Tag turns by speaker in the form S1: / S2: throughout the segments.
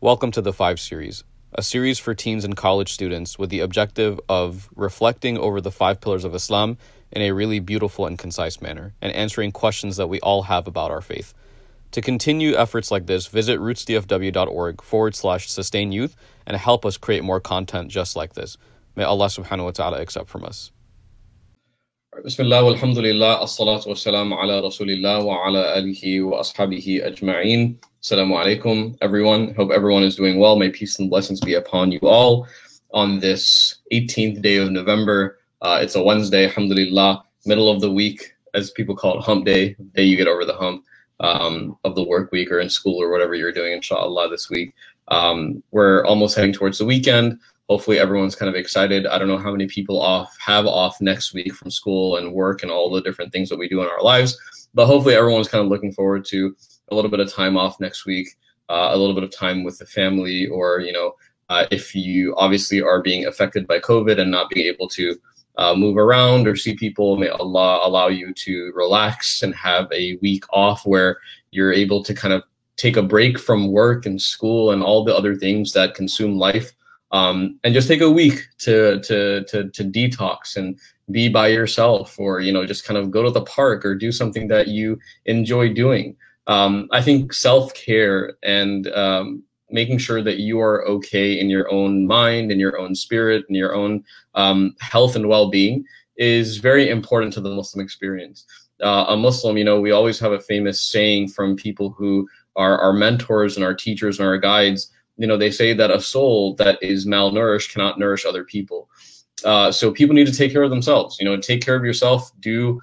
S1: Welcome to the 5 Series, a series for teens and college students with the objective of reflecting over the 5 pillars of Islam in a really beautiful and concise manner, and answering questions that we all have about our faith. To continue efforts like this, visit rootsdfw.org/sustain youth and help us create more content just like this. May Allah subhanahu wa ta'ala accept from us.
S2: Bismillah walhamdulillah, as-salatu was-salamu ala rasulillah wa ala alihi wa ashabihi ajma'een. Assalamu alaikum, everyone. Hope everyone is doing well. May peace and blessings be upon you all on this 18th day of November. It's a Wednesday, alhamdulillah, middle of the week, as people call it, hump day, the day you get over the hump of the work week or in school or whatever you're doing, inshallah, this week. We're almost heading towards the weekend. Hopefully everyone's kind of excited. I don't know how many people have off next week from school and work and all the different things that we do in our lives, but hopefully everyone's kind of looking forward to a little bit of time off next week, a little bit of time with the family, or, if you obviously are being affected by COVID and not being able to move around or see people, may Allah allow you to relax and have a week off where you're able to kind of take a break from work and school and all the other things that consume life. And just take a week to detox and be by yourself, or, just kind of go to the park or do something that you enjoy doing. I think self-care and making sure that you are okay in your own mind, in your own spirit, in your own health and well-being is very important to the Muslim experience. A Muslim, we always have a famous saying from people who are our mentors and our teachers and our guides. They say that a soul that is malnourished cannot nourish other people. So people need to take care of themselves. Take care of yourself. Do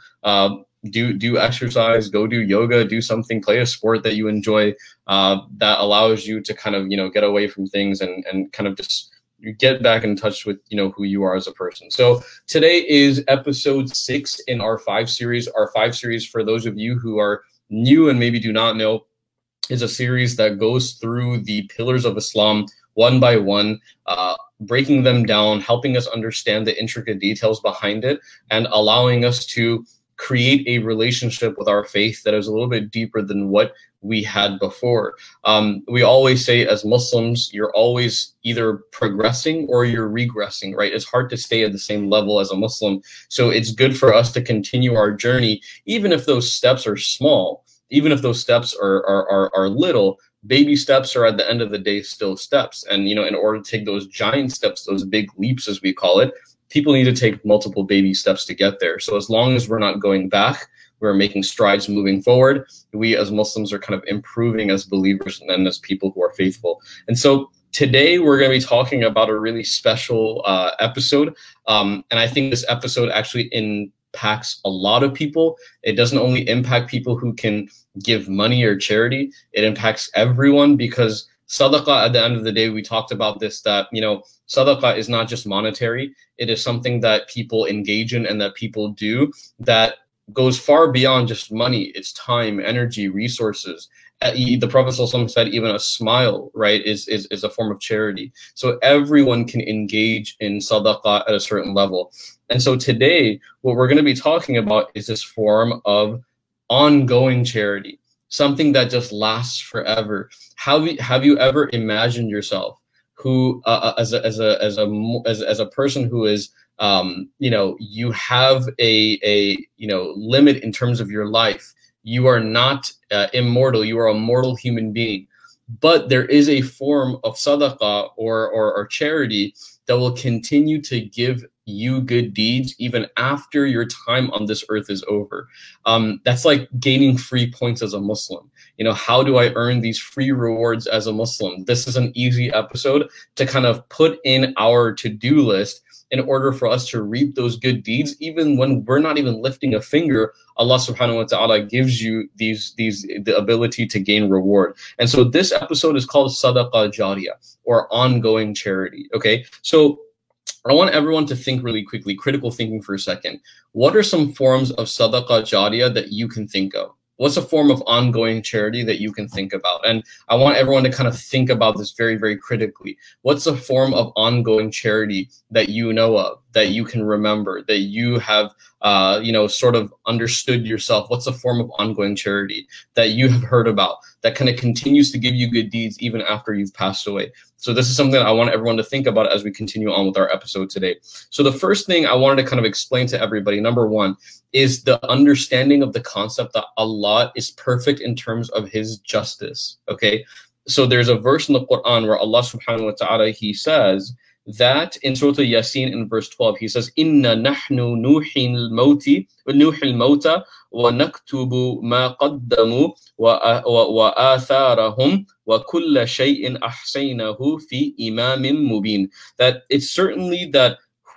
S2: exercise. Go do yoga. Do something. Play a sport that you enjoy. That allows you to kind of get away from things and kind of just get back in touch with who you are as a person. So today is episode 6 in our 5 series. Our 5 series, for those of you who are new and maybe do not know, is a series that goes through the pillars of Islam one by one, breaking them down, helping us understand the intricate details behind it, and allowing us to create a relationship with our faith that is a little bit deeper than what we had before. We always say, as Muslims, you're always either progressing or you're regressing, right? It's hard to stay at the same level as a Muslim. So it's good for us to continue our journey, even if those steps are small. Even if those steps are little, baby steps are at the end of the day still steps. And, in order to take those giant steps, those big leaps, as we call it, people need to take multiple baby steps to get there. So as long as we're not going back, we're making strides moving forward. We as Muslims are kind of improving as believers and as people who are faithful. And so today we're going to be talking about a really special episode. And I think this episode actually impacts a lot of people. It doesn't only impact people who can give money or charity. It impacts everyone, because sadaqah, at the end of the day, we talked about this, that, sadaqah is not just monetary. It is something that people engage in and that people do that goes far beyond just money. It's time, energy, resources. The Prophet ﷺ said even a smile, right, is a form of charity. So everyone can engage in sadaqah at a certain level. And so today, what we're going to be talking about is this form of ongoing charity, something that just lasts forever. Have you ever imagined yourself who, as a person who is, you have a limit in terms of your life. You are not immortal. You are a mortal human being. But there is a form of sadaqah or charity that will continue to give you good deeds even after your time on this earth is over. That's like gaining free points as a Muslim. How do I earn these free rewards as a Muslim? This is an easy episode to kind of put in our to-do list in order for us to reap those good deeds. Even when we're not even lifting a finger, Allah subhanahu wa ta'ala gives you the ability to gain reward. And so this episode is called Sadaqah Jariyah, or ongoing charity. Okay, so I want everyone to think really quickly, critical thinking for a second. What are some forms of Sadaqah Jariyah that you can think of? What's a form of ongoing charity that you can think about? And I want everyone to kind of think about this very, very critically. What's a form of ongoing charity that you know of? that you can remember, that you have, sort of understood yourself? What's a form of ongoing charity that you have heard about that kind of continues to give you good deeds even after you've passed away? So this is something I want everyone to think about as we continue on with our episode today. So the first thing I wanted to kind of explain to everybody, number one, is the understanding of the concept that Allah is perfect in terms of his justice. Okay. So there's a verse in the Quran where Allah subhanahu wa ta'ala, he says that in Surah Yasin in verse 12, he says, Inna nahnu nuhil mawta wa naktubu ma qaddamu wa atharahum wa kulla shay'in ahsaynahu fi imamin mubin. That it's certainly that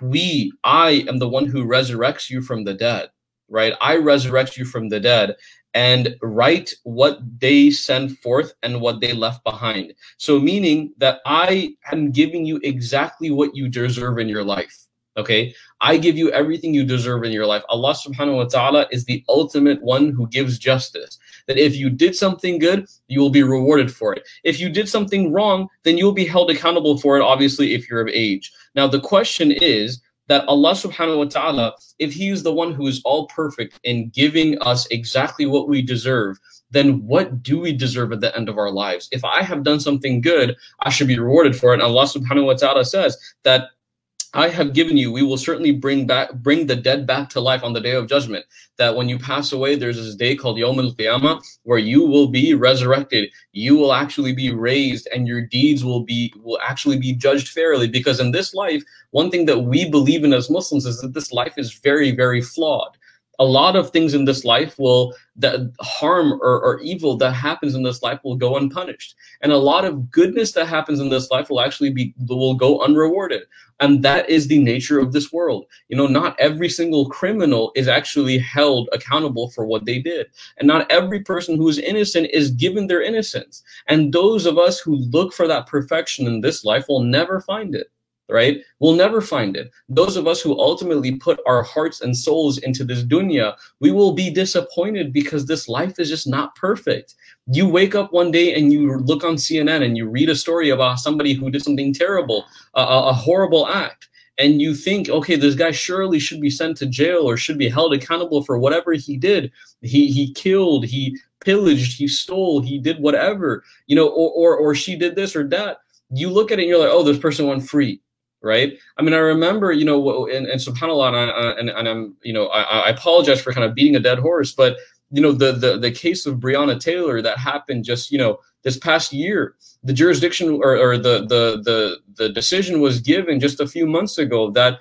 S2: I am the one who resurrects you from the dead, right? I resurrect you from the dead and write what they send forth and what they left behind. So meaning that I am giving you exactly what you deserve in your life. Okay, I give you everything you deserve in your life. Allah subhanahu wa ta'ala is the ultimate one who gives justice. That if you did something good, you will be rewarded for it. If you did something wrong, then you'll be held accountable for it, obviously, if you're of age. Now, the question is that Allah subhanahu wa ta'ala, if he is the one who is all perfect in giving us exactly what we deserve, then what do we deserve at the end of our lives? If I have done something good, I should be rewarded for it. And Allah subhanahu wa ta'ala says that I have given you, we will certainly bring the dead back to life on the day of judgment. That when you pass away, there's this day called Yawm al-Qiyamah, where you will be resurrected. You will actually be raised, and your deeds will actually be judged fairly. Because in this life, one thing that we believe in as Muslims is that this life is very, very flawed. A lot of things in this life that harm or evil that happens in this life will go unpunished. And a lot of goodness that happens in this life will go unrewarded. And that is the nature of this world. You know, not every single criminal is actually held accountable for what they did. And not every person who is innocent is given their innocence. And those of us who look for that perfection in this life will never find it. Right? We'll never find it. Those of us who ultimately put our hearts and souls into this dunya, we will be disappointed because this life is just not perfect. You wake up one day and you look on CNN and you read a story about somebody who did something terrible, a horrible act. And you think, okay, this guy surely should be sent to jail or should be held accountable for whatever he did. He killed, he pillaged, he stole, he did whatever, you know, or she did this or that. You look at it and you're like, oh, this person went free. Right. I mean, I remember, you know, and subhanAllah, and I'm, you know, I apologize for kind of beating a dead horse, but, you know, the case of Breonna Taylor that happened just, you know, this past year, the jurisdiction or the decision was given just a few months ago that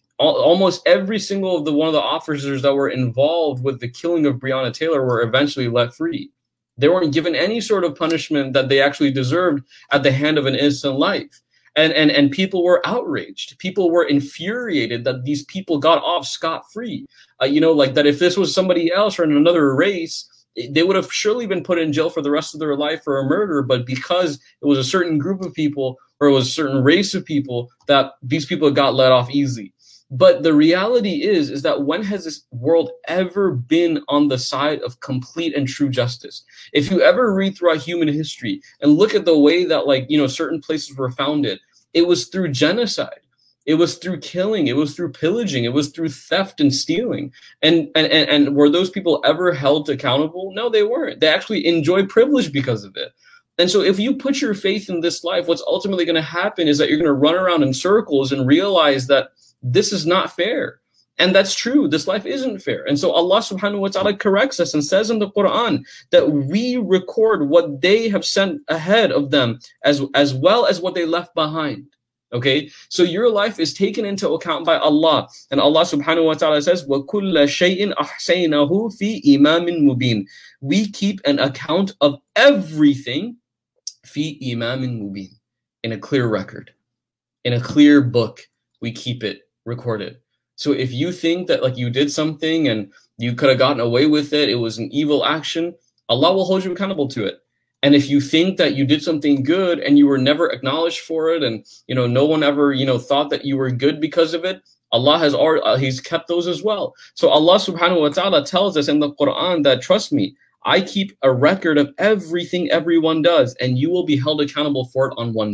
S2: almost every single of one of the officers that were involved with the killing of Breonna Taylor were eventually let free. They weren't given any sort of punishment that they actually deserved at the hand of an innocent life. And people were outraged. People were infuriated that these people got off scot-free. You know, like that if this was somebody else or in another race, they would have surely been put in jail for the rest of their life for a murder. But because it was a certain group of people or it was a certain race of people, that these people got let off easy. But the reality is that when has this world ever been on the side of complete and true justice? If you ever read throughout human history and look at the way that, like, you know, certain places were founded, it was through genocide. It was through killing. It was through pillaging. It was through theft and stealing. And were those people ever held accountable? No, they weren't. They actually enjoyed privilege because of it. And so if you put your faith in this life, what's ultimately going to happen is that you're going to run around in circles and realize that this is not fair. And that's true. This life isn't fair. And so Allah subhanahu wa ta'ala corrects us and says in the Quran that we record what they have sent ahead of them as well as what they left behind. Okay, so your life is taken into account by Allah. And Allah subhanahu wa ta'ala says, وَكُلَّ شَيْءٍ أَحْسَيْنَهُ فِي إِمَامٍ مُبِينٍ. We keep an account of everything فِي إِمَامٍ مُبِينٍ. In a clear record. In a clear book, we keep it recorded. So if you think that like you did something and you could have gotten away with it, it was an evil action, Allah will hold you accountable to it. And if you think that you did something good and you were never acknowledged for it, and you know no one ever thought that you were good because of it, Allah has He's kept those as well. So Allah subhanahu wa ta'ala tells us in the Quran that, trust me, I keep a record of everything everyone does, and you will be held accountable for it on one day.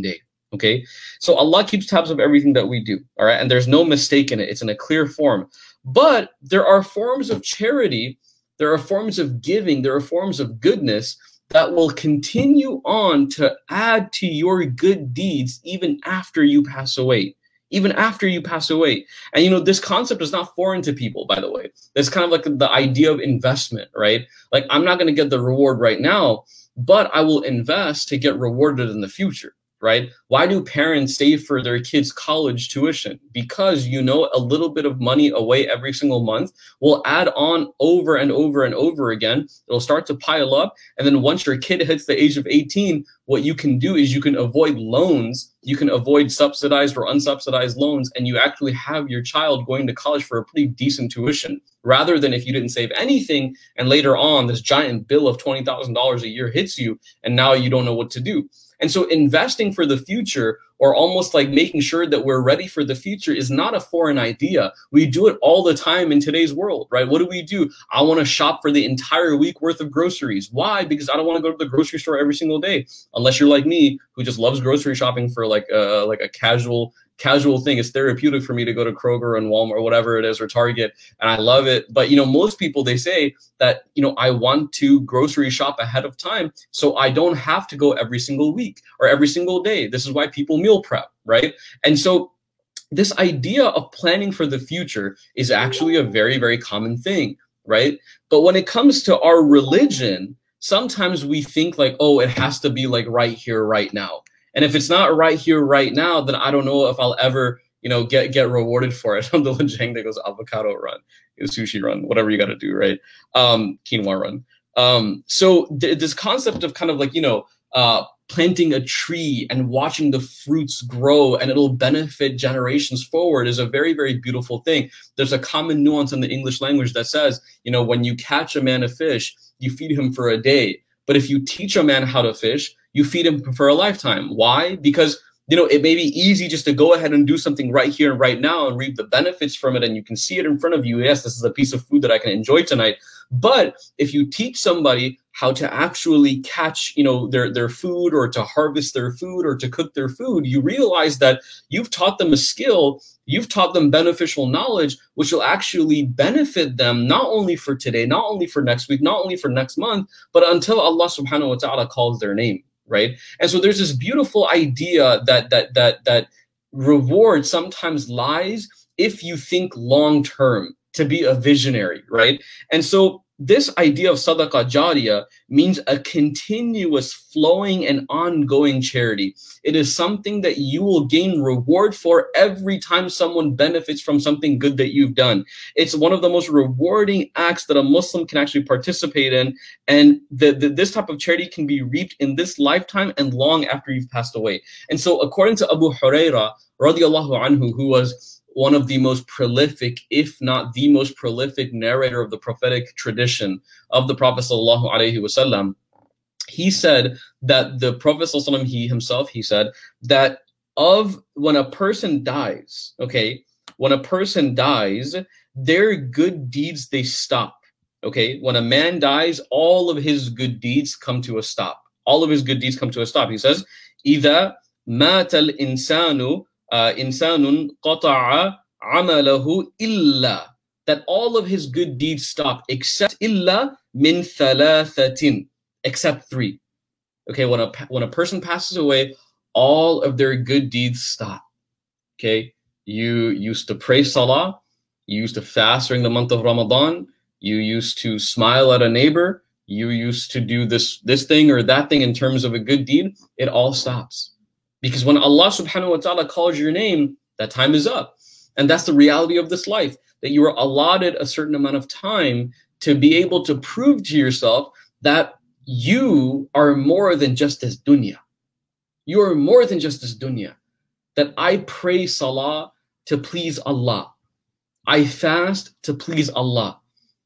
S2: Okay, so Allah keeps tabs of everything that we do, all right, and there's no mistake in it. It's in a clear form. But there are forms of charity, there are forms of giving, there are forms of goodness that will continue on to add to your good deeds even after you pass away. Even after you pass away. And you know, this concept is not foreign to people, by the way. It's kind of like the idea of investment, right? Like, I'm not going to get the reward right now, but I will invest to get rewarded in the future. Right? Why do parents save for their kids' college tuition? Because, you know, a little bit of money away every single month will add on over and over and over again. It'll start to pile up. And then once your kid hits the age of 18, what you can do is you can avoid loans. You can avoid subsidized or unsubsidized loans, and you actually have your child going to college for a pretty decent tuition, rather than if you didn't save anything and later on this giant bill of $20,000 a year hits you and now you don't know what to do. And so investing for the future, or almost like making sure that we're ready for the future, is not a foreign idea. We do it all the time in today's world, right? What do? I want to shop for the entire week worth of groceries. Why? Because I don't want to go to the grocery store every single day, unless you're like me, who just loves grocery shopping for like a casual thing. It's therapeutic for me to go to Kroger and Walmart or whatever it is, or Target, and I love it. But you know, most people, they say that, you know, I want to grocery shop ahead of time so I don't have to go every single week or every single day. This is why people meal prep, right? And so this idea of planning for the future is actually a very, very common thing, right? But when it comes to our religion, sometimes we think like, oh, it has to be like right here, right now. And if it's not right here, right now, then I don't know if I'll ever, you know, get rewarded for it. I'm the Jang that goes avocado run, sushi run, whatever you got to do, right? Quinoa run. So this concept of kind of like, you know, planting a tree and watching the fruits grow and it'll benefit generations forward is a very, very beautiful thing. There's a common nuance in the English language that says, you know, when you catch a man a fish, you feed him for a day. But if you teach a man how to fish, you feed him for a lifetime. Why? Because, you know, it may be easy just to go ahead and do something right here and right now and reap the benefits from it. And you can see it in front of you. Yes, this is a piece of food that I can enjoy tonight. But if you teach somebody how to actually catch, you know, their food, or to harvest their food, or to cook their food, you realize that you've taught them a skill, you've taught them beneficial knowledge, which will actually benefit them not only for today, not only for next week, not only for next month, but until Allah subhanahu wa ta'ala calls their name. Right. And so there's this beautiful idea that reward sometimes lies if you think long term, to be a visionary. Right. And so this idea of sadaqah jariyah means a continuous flowing and ongoing charity. It is something that you will gain reward for every time someone benefits from something good that you've done. It's one of the most rewarding acts that a Muslim can actually participate in. And this type of charity can be reaped in this lifetime and long after you've passed away. And so according to Abu Hurairah, radiallahu anhu, who was one of the most prolific, if not the most prolific narrator of the prophetic tradition of the Prophet sallallahu alaihi wasallam, he said that the Prophet sallallahu alaihi wasallam, he said that when a person dies, okay, when a person dies, their good deeds, they stop. Okay, when a man dies, all of his good deeds come to a stop. All of his good deeds come to a stop. He says, إِذَا مَاتَ الْإِنسَانُ insanun qata'a amalahu illa, that all of his good deeds stop except illa min thalathatin, except three. Okay, when a person passes away, all of their good deeds stop. Okay, you used to pray salah, you used to fast during the month of Ramadan, you used to smile at a neighbor, you used to do this thing or that thing in terms of a good deed, it all stops. Because when Allah subhanahu wa ta'ala calls your name, that time is up. And that's the reality of this life, that you are allotted a certain amount of time to be able to prove to yourself that you are more than just this dunya. You are more than just this dunya. That I pray salah to please Allah. I fast to please Allah.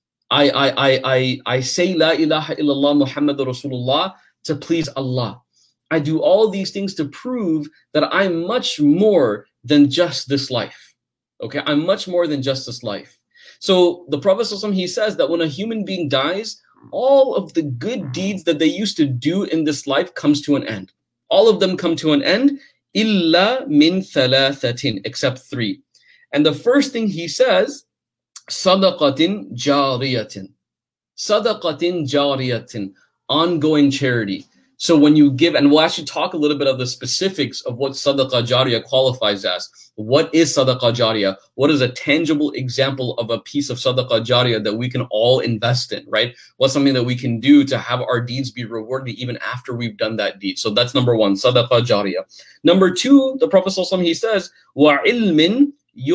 S2: I say la ilaha illallah Muhammadur Rasulullah to please Allah. I do all these things to prove that I'm much more than just this life. Okay, I'm much more than just this life. So the Prophet ﷺ, he says that when a human being dies, all of the good deeds that they used to do in this life comes to an end. All of them come to an end, إِلَّا مِنْ ثَلَاثَةٍ, except three. And the first thing he says, صَدَقَةٍ جَارِيَةٍ. Sadaqatin jariyatin, ongoing charity. So when you give, and we'll actually talk a little bit of the specifics of what sadaqah jariyah qualifies as. What is sadaqah jariyah? What is a tangible example of a piece of sadaqah jariyah that we can all invest in, right? What's something that we can do to have our deeds be rewarded even after we've done that deed? So that's number one, sadaqah jariyah. Number two, the Prophet ﷺ, he says, وَعِلْمٍ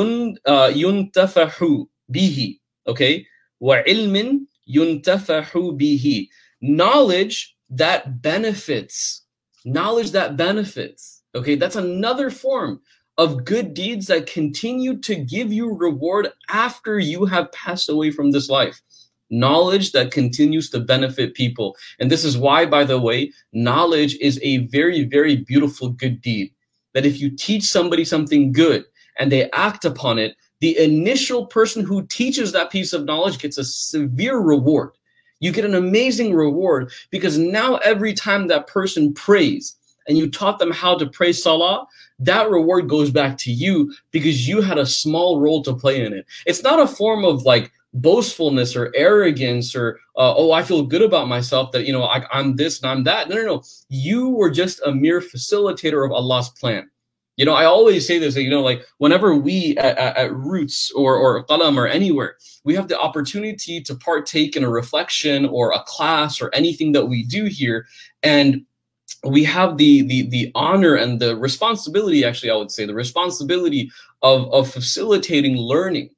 S2: يُنْتَفَحُ بِهِ. Okay? وَعِلْمٍ yuntafahu bihi, knowledge that benefits. Knowledge that benefits. Okay, that's another form of good deeds that continue to give you reward after you have passed away from this life. Knowledge that continues to benefit people. And this is why, by the way, knowledge is a very, very beautiful good deed. That if you teach somebody something good and they act upon it, the initial person who teaches that piece of knowledge gets a severe reward. You get an amazing reward because now every time that person prays and you taught them how to pray salah, that reward goes back to you because you had a small role to play in it. It's not a form of like boastfulness or arrogance or, oh, I feel good about myself that, I'm this and I'm that. No. You were just a mere facilitator of Allah's plan. I always say this, like whenever we at Roots or Qalam or anywhere, we have the opportunity to partake in a reflection or a class or anything that we do here. And we have the honor and the responsibility, actually, I would say the responsibility of facilitating learning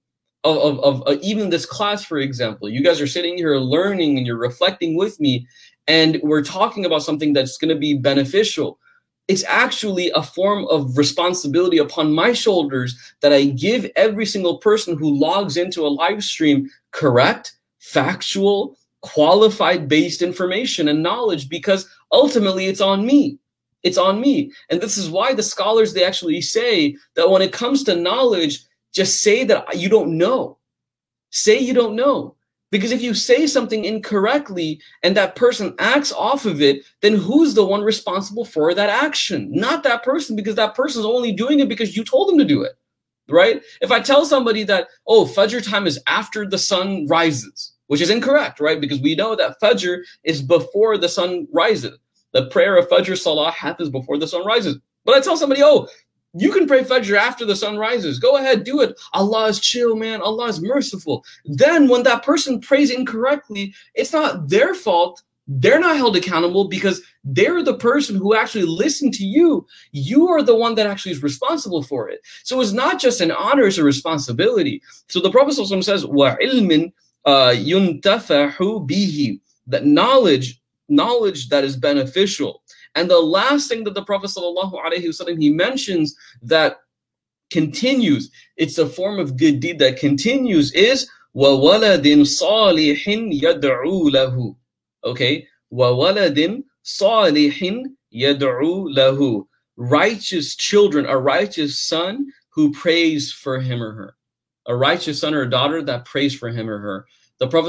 S2: of even this class, for example. You guys are sitting here learning and you're reflecting with me, and we're talking about something that's going to be beneficial. It's actually a form of responsibility upon my shoulders that I give every single person who logs into a live stream correct, factual, qualified based information and knowledge, because ultimately it's on me. It's on me. And this is why the scholars, they actually say that when it comes to knowledge, just say that you don't know. Say you don't know. Because if you say something incorrectly and that person acts off of it, then who's the one responsible for that action? Not that person, because that person's only doing it because you told them to do it, right? If I tell somebody that, oh, Fajr time is after the sun rises, which is incorrect, right? Because we know that Fajr is before the sun rises. The prayer of Fajr Salah happens before the sun rises. But I tell somebody, oh, you can pray Fajr after the sun rises. Go ahead, do it. Allah is chill, man. Allah is merciful. Then when that person prays incorrectly, it's not their fault. They're not held accountable because they're the person who actually listened to you. You are the one that actually is responsible for it. So it's not just an honor, it's a responsibility. So the Prophet ﷺ says, وَعِلْمٍ يُنْتَفَحُ بِهِ, that knowledge that is beneficial. And the last thing that the Prophet ﷺ, he mentions that continues, it's a form of good deed that continues, is وَوَلَدٍ صَالِحٍ يَدْعُو لَهُ. Okay? وَوَلَدٍ صَالِحٍ يَدْعُو لَهُ. Righteous children, a righteous son who prays for him or her. A righteous son or a daughter that prays for him or her. The Prophet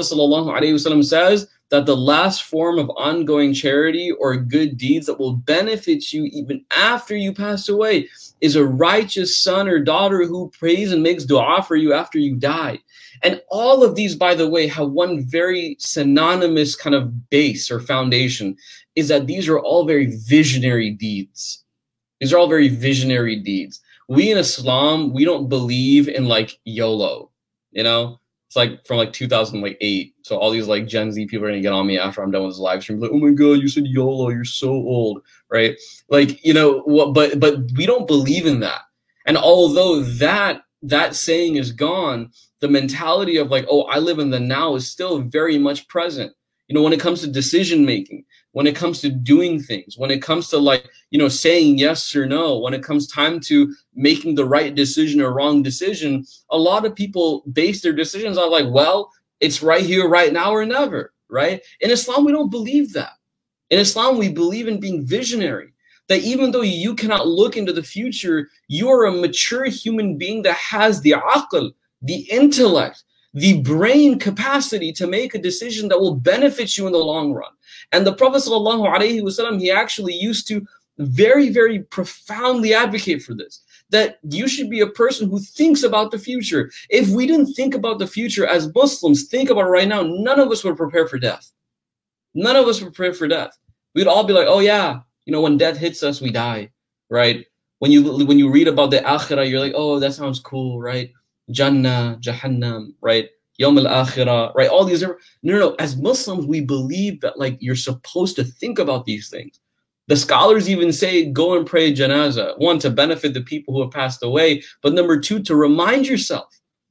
S2: ﷺ says that the last form of ongoing charity or good deeds that will benefit you even after you pass away is a righteous son or daughter who prays and makes dua for you after you die. And all of these, by the way, have one very synonymous kind of base or foundation, is that these are all very visionary deeds. These are all very visionary deeds. We in Islam, we don't believe in like YOLO, It's like from like 2008. So all these like Gen Z people are gonna get on me after I'm done with this live stream. Like, oh my God, you said YOLO, you're so old, right? Like, but we don't believe in that. And although that saying is gone, the mentality of like, oh, I live in the now is still very much present. When it comes to decision making, when it comes to doing things, when it comes to like, saying yes or no, when it comes time to making the right decision or wrong decision, a lot of people base their decisions on like, well, it's right here, right now or never, right? In Islam, we don't believe that. In Islam, we believe in being visionary, that even though you cannot look into the future, you are a mature human being that has the aql, the intellect, the brain capacity to make a decision that will benefit you in the long run. And the Prophet ﷺ, he actually used to very, very profoundly advocate for this, that you should be a person who thinks about the future. If we didn't think about the future as Muslims, think about it right now, none of us would prepare for death. None of us would prepare for death. We'd all be like, oh yeah, when death hits us, we die, right? When you read about the akhirah, you're like, oh, that sounds cool, right? Jannah, Jahannam, right? Yawm al-akhirah, right? All these are, no. As Muslims, we believe that like you're supposed to think about these things. The scholars even say, go and pray janazah. One, to benefit the people who have passed away, but number two, to remind yourself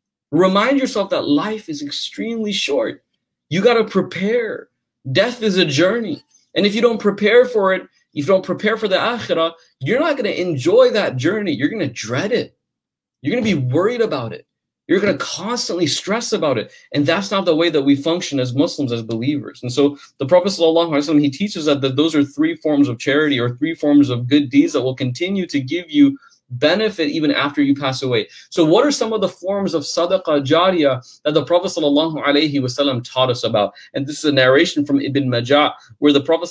S2: that life is extremely short. You got to prepare. Death is a journey. And if you don't prepare for it, if you don't prepare for the akhirah, you're not going to enjoy that journey. You're going to dread it. You're going to be worried about it. You're going to constantly stress about it. And that's not the way that we function as Muslims, as believers. And so the Prophet ﷺ, he teaches that those are three forms of charity, or three forms of good deeds that will continue to give you benefit even after you pass away. So what are some of the forms of sadaqah jariyah that the Prophet ﷺ taught us about? And this is a narration from Ibn Majah, where the Prophet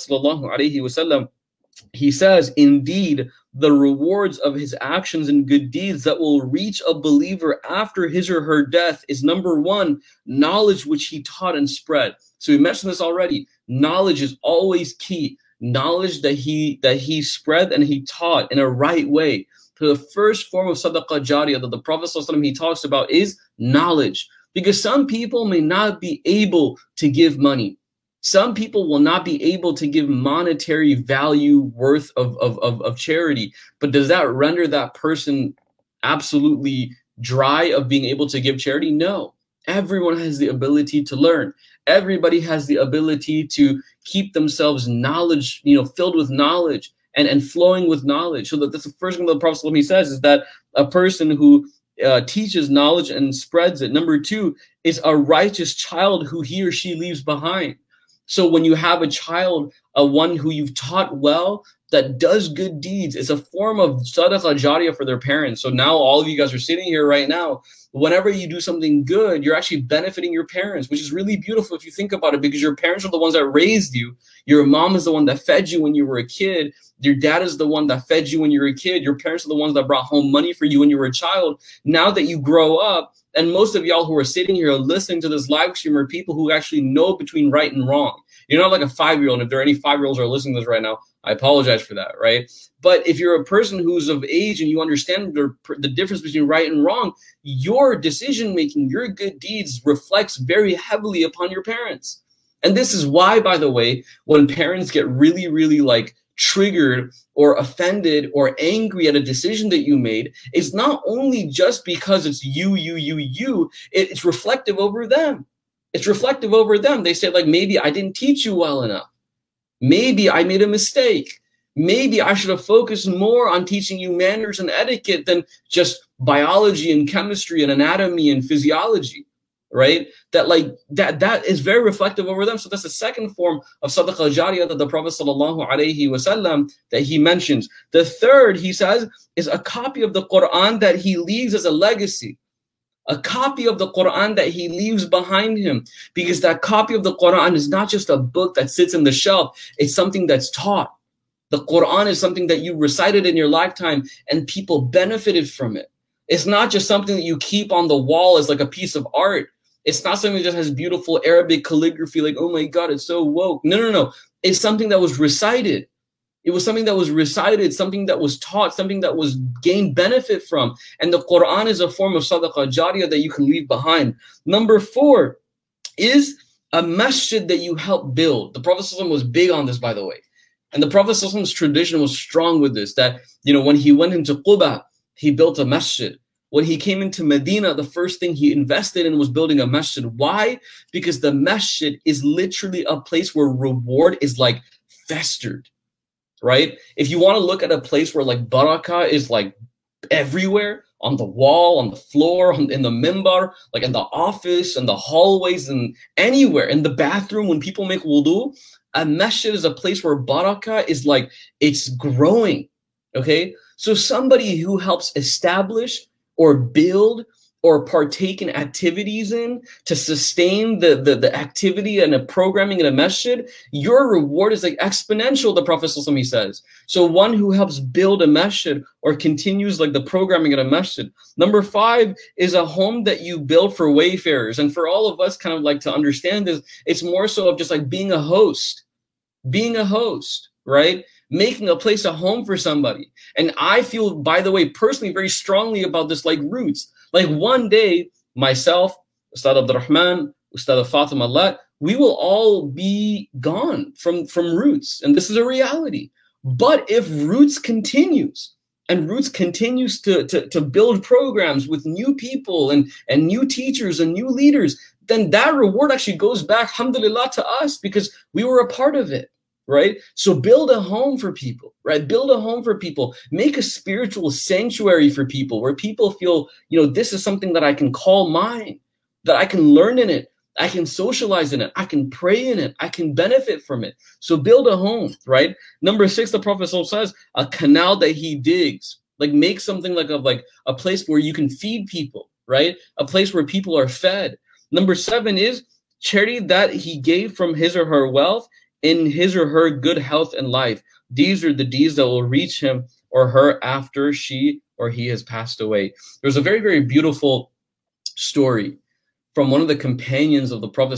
S2: ﷺ, he says, indeed, the rewards of his actions and good deeds that will reach a believer after his or her death is, number one, knowledge which he taught and spread. So we mentioned this already. Knowledge is always key. Knowledge that he spread and he taught in a right way. So the first form of sadaqah jariyah that the Prophet ﷺ, he talks about is knowledge. Because some people may not be able to give money. Some people will not be able to give monetary value worth of charity. But does that render that person absolutely dry of being able to give charity? No. Everyone has the ability to learn. Everybody has the ability to keep themselves knowledge, filled with knowledge and flowing with knowledge. So that's the first thing the Prophet ﷺ, he says, is that a person who teaches knowledge and spreads it. Number two is a righteous child who he or she leaves behind. So when you have a child, one who you've taught well, that does good deeds, it's a form of sadaqah jariyah for their parents. So now all of you guys are sitting here right now. Whenever you do something good, you're actually benefiting your parents, which is really beautiful if you think about it, because your parents are the ones that raised you. Your mom is the one that fed you when you were a kid. Your dad is the one that fed you when you were a kid. Your parents are the ones that brought home money for you when you were a child. Now that you grow up, and most of y'all who are sitting here listening to this live stream are people who actually know between right and wrong. You're not like a 5-year-old. If there are any 5-year-olds who are listening to this right now, I apologize for that, right? But if you're a person who's of age and you understand the difference between right and wrong, your decision-making, your good deeds reflects very heavily upon your parents. And this is why, by the way, when parents get really, really like triggered or offended or angry at a decision that you made, it's not only just because it's you, it's reflective over them. It's reflective over them. They say, like, maybe I didn't teach you well enough. Maybe I made a mistake. Maybe I should have focused more on teaching you manners and etiquette than just biology and chemistry and anatomy and physiology, right? That is very reflective over them. So that's the second form of sadaqah jariyah that the Prophet ﷺ that he mentions. The third, he says, is a copy of the Quran that he leaves as a legacy. A copy of the Quran that he leaves behind him, because that copy of the Quran is not just a book that sits in the shelf. It's something that's taught. The Quran is something that you recited in your lifetime and people benefited from it. It's not just something that you keep on the wall as like a piece of art. It's not something that just has beautiful Arabic calligraphy, like, oh my God, it's so woke. No. It's something that was recited. It was something that was recited, something that was taught, something that was gained benefit from. And the Quran is a form of sadaqah jariyah that you can leave behind. Number 4 is a masjid that you help build. The Prophet ﷺ was big on this, by the way. And the Prophet ﷺ's tradition was strong with this, that, when he went into Quba, he built a masjid. When he came into Medina, the first thing he invested in was building a masjid. Why? Because the masjid is literally a place where reward is like festered. Right? If you want to look at a place where like barakah is like everywhere, on the wall, on the floor, in the minbar, like in the office, in the hallways, and anywhere, in the bathroom, when people make wudu, a masjid is a place where barakah is like, it's growing. Okay? So somebody who helps establish or build or partake in activities in to sustain the activity and the programming in a masjid, your reward is like exponential, the Prophet ﷺ, he says. So one who helps build a masjid or continues like the programming in a masjid. Number 5 is a home that you build for wayfarers. And for all of us kind of like to understand this, it's more so of just like being a host, right? Making a place a home for somebody. And I feel, by the way, personally very strongly about this like roots. Like one day, myself, Ustad Abdurrahman, Ustad Fatima Lat, we will all be gone from Roots. And this is a reality. But if Roots continues, and Roots continues to build programs with new people and new teachers and new leaders, then that reward actually goes back, alhamdulillah, to us because we were a part of it. Right? So build a home for people, right? Build a home for people. Make a spiritual sanctuary for people where people feel, this is something that I can call mine, that I can learn in it. I can socialize in it. I can pray in it. I can benefit from it. So build a home, right? Number 6, the Prophet says, a canal that he digs, like make something like a place where you can feed people, right? A place where people are fed. Number 7 is charity that he gave from his or her wealth in his or her good health and life. These are the deeds that will reach him or her after she or he has passed away. There's a very, very beautiful story from one of the companions of the Prophet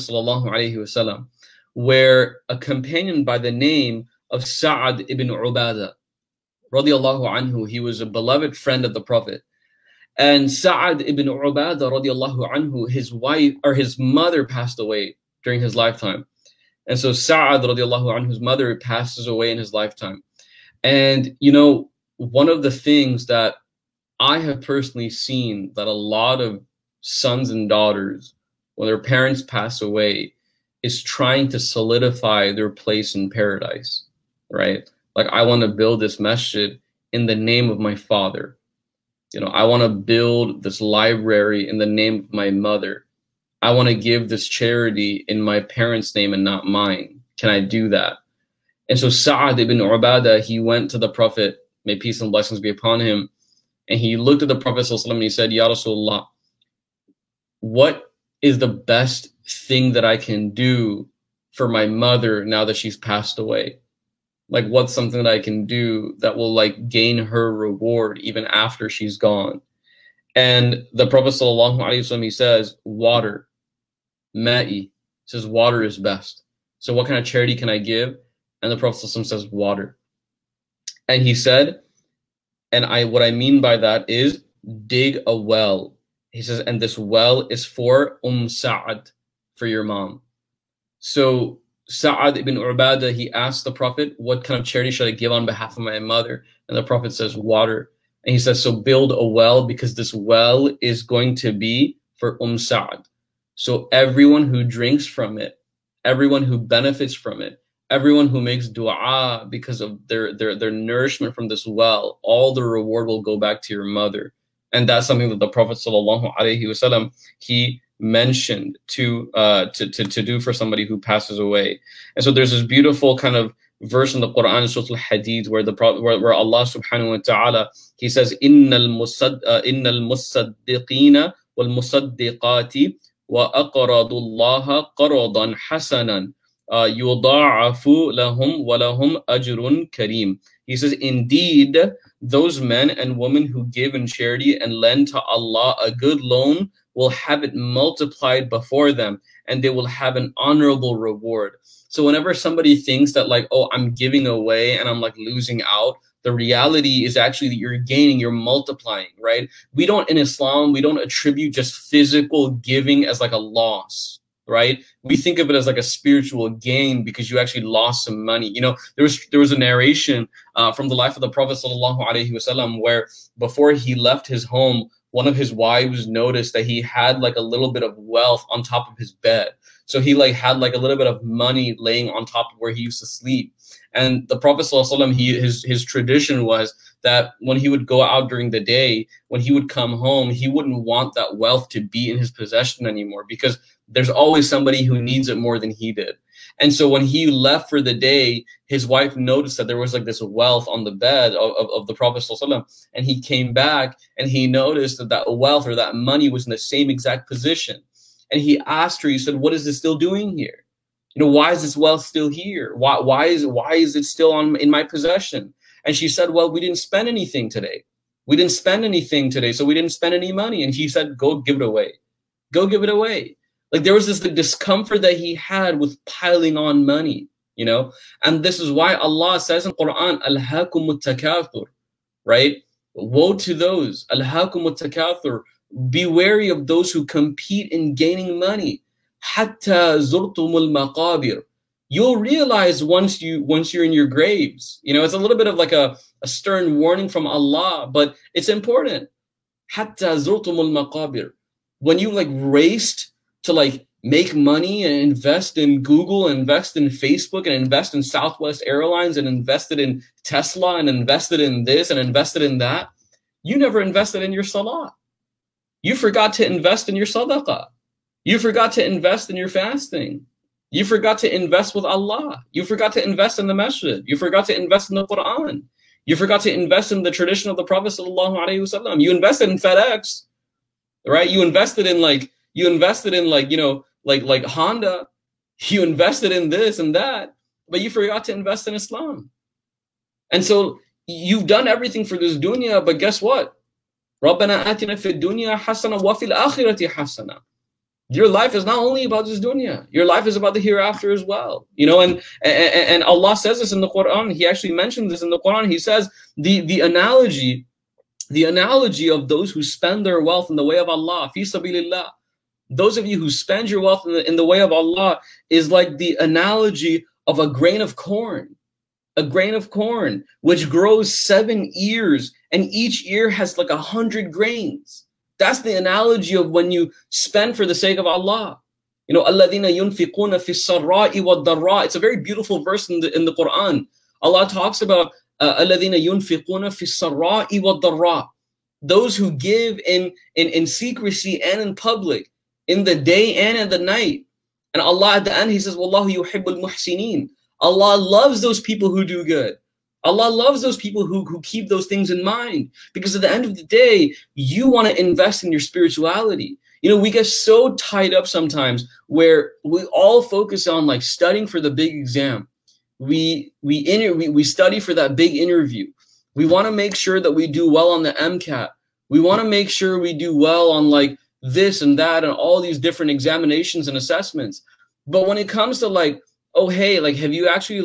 S2: ﷺ, where a companion by the name of Sa'ad ibn Ubadah, radiallahu anhu, he was a beloved friend of the Prophet. And Sa'ad ibn Ubadah, radiallahu anhu, his wife or his mother passed away during his lifetime. And so Sa'ad radiallahu anhu's mother passes away in his lifetime. And, one of the things that I have personally seen that a lot of sons and daughters, when their parents pass away, is trying to solidify their place in paradise, right? Like, I want to build this masjid in the name of my father. I want to build this library in the name of my mother. I want to give this charity in my parents' name and not mine. Can I do that? And so Sa'ad ibn Ubadah, he went to the Prophet, may peace and blessings be upon him, and he looked at the Prophet and he said, Ya Rasulullah, what is the best thing that I can do for my mother now that she's passed away? Like, what's something that I can do that will like gain her reward even after she's gone? And the Prophet ﷺ, he says, water. Ma'i, says water is best. So what kind of charity can I give? And the Prophet ﷺ says water. And he said, and what I mean by that is dig a well. He says, and this well is for Sa'ad, for your mom. So Sa'ad ibn Ubadah, he asked the Prophet, what kind of charity should I give on behalf of my mother? And the Prophet says water. And he says, so build a well, because this well is going to be for Sa'ad. So everyone who drinks from it, everyone who benefits from it, everyone who makes dua because of their nourishment from this well, all the reward will go back to your mother. And that's something that the Prophet ﷺ, he mentioned to do for somebody who passes away. And so there's this beautiful kind of verse in the Quran, Surah Al-Hadid, where Allah subhanahu wa ta'ala, he says, innal musaddiqina wal musaddiqati wa aqradu Allah qaradan hasanan yudha'afu lahum wa lahum ajrun kareem. He says, indeed, those men and women who give in charity and lend to Allah a good loan will have it multiplied before them, and they will have an honorable reward. So whenever somebody thinks that like, oh, I'm giving away and I'm like losing out, the reality is actually that you're gaining, you're multiplying, right? We don't, in Islam, we don't attribute just physical giving as like a loss, right? We think of it as like a spiritual gain because you actually lost some money. You know, there was a narration from the life of the Prophet ﷺ where before he left his home, one of his wives noticed that he had like a little bit of wealth on top of his bed. So he like had like a little bit of money laying on top of where he used to sleep. And the Prophet ﷺ, his tradition was that when he would go out during the day, when he would come home, he wouldn't want that wealth to be in his possession anymore, because there's always somebody who needs it more than he did. And so when he left for the day, his wife noticed that there was like this wealth on the bed of the Prophet ﷺ, and he came back and he noticed that that wealth or that money was in the same exact position. And he asked her, he said, what is this still doing here? You know, why is this wealth still here? Why is it still in my possession? And she said, well, we didn't spend anything today. We didn't spend anything today, so we didn't spend any money. And he said, go give it away. Go give it away. Like there was this discomfort that he had with piling on money, you know? And this is why Allah says in Quran, Alhaakumut takathur, right? Woe to those, Alhaakumut takathur. Be wary of those who compete in gaining money. Hatta zurtumul maqabir. You'll realize once you're in your graves. You know, it's a little bit of like a stern warning from Allah, but it's important. Hatta zurtumul maqabir. When you like raced to like make money and invest in Google, and invest in Facebook, and invest in Southwest Airlines, and invested in Tesla, and invested in this, and invested in that, you never invested in your salah. You forgot to invest in your sadaqah. You forgot to invest in your fasting. You forgot to invest with Allah. You forgot to invest in the masjid. You forgot to invest in the Quran. You forgot to invest in the tradition of the Prophet sallallahu alaihi wasallam. You invested in FedEx, right? You invested in like Honda. You invested in this and that, but you forgot to invest in Islam. And so you've done everything for this dunya, but guess what? رَبَّنَا آتِنَا فِي الدُّنْيَا حَسَنَةً وَفِي الْآخِرَةِ حَسَنَةً. Your life is not only about this dunya. Your life is about the hereafter as well. You know, and Allah says this in the Quran. He actually mentioned this in the Quran. He says the analogy of those who spend their wealth in the way of Allah, fi sabilillah. Those of you who spend your wealth in the way of Allah is like the analogy of a grain of corn. A grain of corn, which grows 7 ears, and each ear has like 100 grains. That's the analogy of when you spend for the sake of Allah. You know, الَّذِينَ يُنْفِقُونَ فِي السَّرَّاءِ وَالضَّرَّاءِ. It's a very beautiful verse in the Quran. Allah talks about الَّذِينَ يُنْفِقُونَ فِي السَّرَّاءِ وَالضَّرَّاءِ. Those who give in secrecy and in public, in the day and in the night. And Allah at the end, He says, وَاللَّهُ يُحِبُّ الْمُحْسِنِينَ. Allah loves those people who do good. Allah loves those people who keep those things in mind. Because at the end of the day, you want to invest in your spirituality. You know, we get so tied up sometimes where we all focus on like studying for the big exam. We study for that big interview. We want to make sure that we do well on the MCAT. We want to make sure we do well on like this and that and all these different examinations and assessments. But when it comes to like, oh, hey, like, did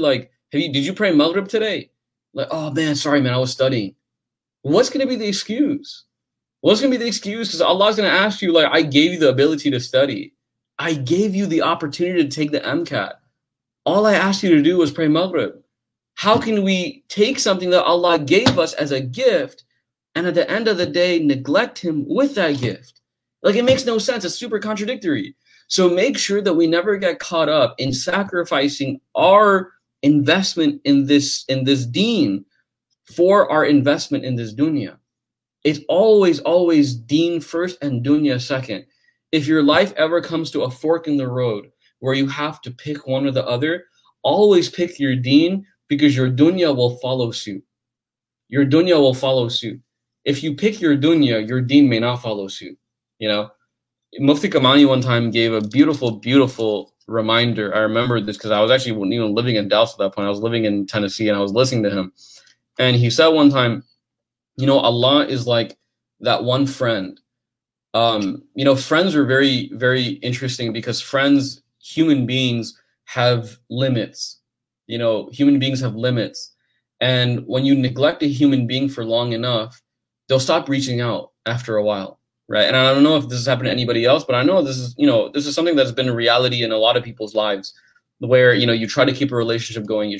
S2: you pray Maghrib today? Like, oh man, sorry, man, I was studying. What's going to be the excuse? What's going to be the excuse? Because Allah's going to ask you, like, I gave you the ability to study. I gave you the opportunity to take the MCAT. All I asked you to do was pray Maghrib. How can we take something that Allah gave us as a gift and at the end of the day neglect Him with that gift? Like, it makes no sense. It's super contradictory. So make sure that we never get caught up in sacrificing our investment in this deen for our investment in this dunya. It's always deen first and dunya second. If your life ever comes to a fork in the road where you have to pick one or the other, always pick your deen, because your dunya will follow suit. Your dunya will follow suit. If you pick your dunya, your deen may not follow suit. You know, Mufti Kamani one time gave a beautiful, beautiful reminder. I remember this because I was actually living in Dallas at that point. I was living in Tennessee and I was listening to him. And he said one time, you know, Allah is like that one friend. You know, friends are very, very interesting because friends, human beings, have limits. You know, human beings have limits. And when you neglect a human being for long enough, they'll stop reaching out after a while. Right. And I don't know if this has happened to anybody else, but I know this is something that's been a reality in a lot of people's lives where, you know, you try to keep a relationship going,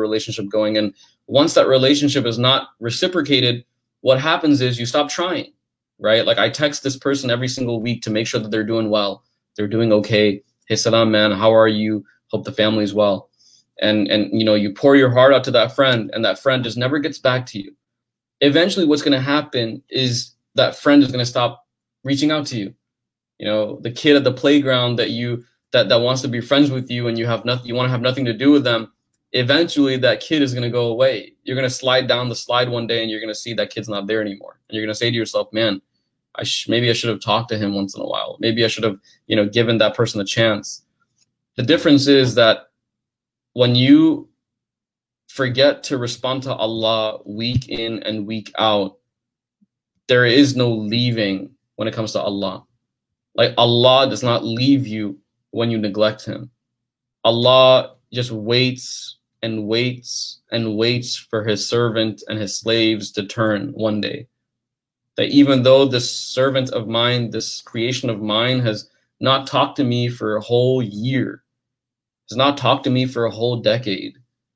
S2: And once that relationship is not reciprocated, what happens is you stop trying. Right. Like I text this person every single week to make sure that they're doing well. They're doing okay. Hey, salam, man. How are you? Hope the family's well. And, you know, you pour your heart out to that friend and that friend just never gets back to you. Eventually what's going to happen is that friend is going to stop reaching out to you. the kid at the playground that wants to be friends with you, and you want to have nothing to do with them. Eventually that kid is going to go away. You're going to slide down the slide one day and you're going to see that kid's not there anymore. And you're going to say to yourself, man, maybe I should have talked to him once in a while. Maybe I should have, given that person a chance. The difference is that when you forget to respond to Allah week in and week out, there is no leaving when it comes to Allah. Like, Allah does not leave you when you neglect him. Allah just waits and waits and waits for his servant and his slaves to turn one day. That even though this servant of mine, this creation of mine, has not talked to me for a whole year, has not talked to me for a whole decade,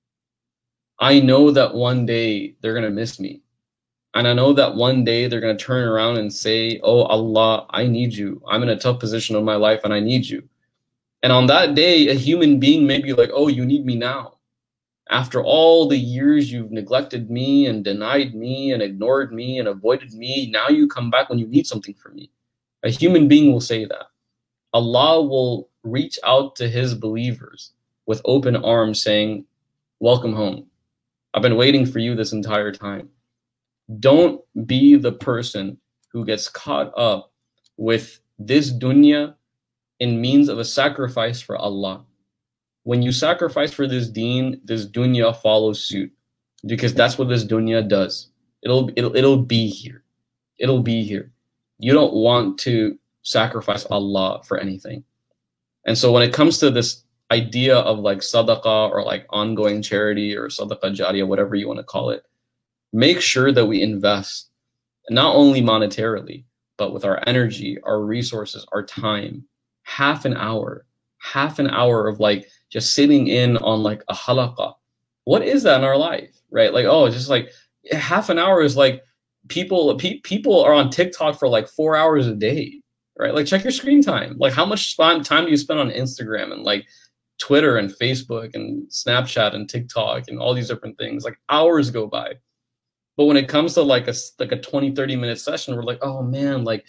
S2: I know that one day they're going to miss me. And I know that one day they're going to turn around and say, oh, Allah, I need you. I'm in a tough position of my life and I need you. And on that day, a human being may be like, oh, you need me now. After all the years you've neglected me and denied me and ignored me and avoided me, now you come back when you need something from me. A human being will say that. Allah will reach out to his believers with open arms saying, welcome home. I've been waiting for you this entire time. Don't be the person who gets caught up with this dunya in means of a sacrifice for Allah. When you sacrifice for this deen, this dunya follows suit, because that's what this dunya does. It'll be here. It'll be here. You don't want to sacrifice Allah for anything. And so when it comes to this idea of like sadaqah or like ongoing charity or sadaqah jariyah, whatever you want to call it, make sure that we invest not only monetarily, but with our energy, our resources, our time. Half an hour of like just sitting in on like a halaqah. What is that in our life, right? Like, oh, it's just like half an hour is like people are on TikTok for like 4 hours a day, right? Like, check your screen time. Like, how much time do you spend on Instagram and like Twitter and Facebook and Snapchat and TikTok and all these different things? Like, hours go by. But when it comes to like a 20-30 minute session, we're like, oh man, like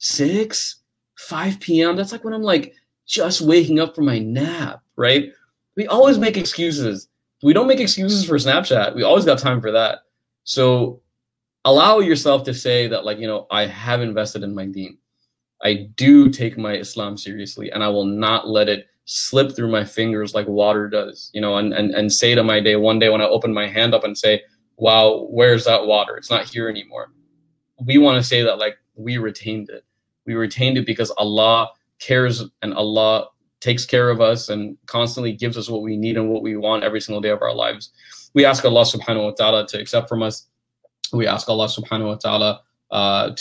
S2: 5 p.m. That's like when I'm like just waking up from my nap, right? We always make excuses. We don't make excuses for Snapchat. We always got time for that. So allow yourself to say that, like, I have invested in my deen. I do take my Islam seriously, and I will not let it slip through my fingers like water does, and say to my day, one day when I open my hand up and say, wow, where's that water? It's not here anymore. We want to say that, like, we retained it. We retained it because Allah cares and Allah takes care of us and constantly gives us what we need and what we want every single day of our lives. We ask Allah subhanahu wa ta'ala to accept from us. We ask Allah subhanahu wa ta'ala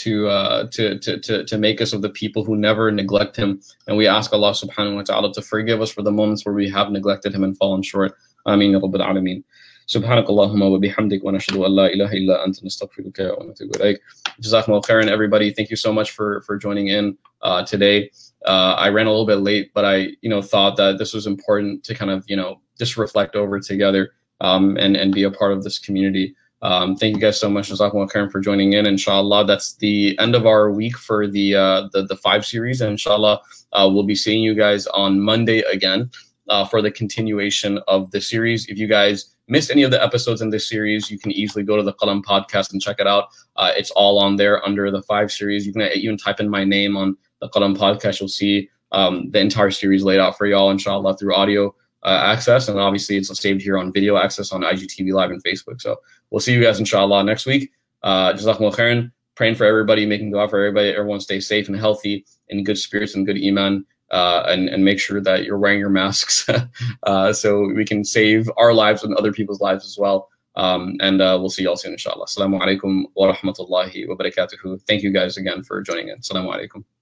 S2: to make us of the people who never neglect him. And we ask Allah subhanahu wa ta'ala to forgive us for the moments where we have neglected him and fallen short. Ameen ya Rabbil Alameen. سبحانك اللهم وبحمدك ونشهد أن لا إله إلا أنت نستغفرك ونتوب إليك. Jazakumullah khairan, everybody. Thank you so much for joining in today. I ran a little bit late, but I thought that this was important to kind of just reflect over together and be a part of this community. Thank you guys so much, Jazakumullah khairan, for joining in. Inshallah, that's the end of our week for the 5 series, and inshallah we'll be seeing you guys on Monday again for the continuation of the series. If you guys missed any of the episodes in this series, you can easily go to the Qalam podcast and check it out. It's all on there under the 5 series. You can even type in my name on the Qalam podcast. You'll see the entire series laid out for y'all, inshallah, through audio access. And obviously it's saved here on video access on IGTV Live and Facebook. So we'll see you guys, inshallah, next week. Jazakumullah khairan. Praying for everybody, making dua for everybody. Everyone stay safe and healthy, in good spirits and good iman. And make sure that you're wearing your masks so we can save our lives and other people's lives as well. And we'll see you all soon, inshallah. Assalamu alaikum wa rahmatullahi wa barakatuhu. Thank you guys again for joining in. Assalamu alaikum.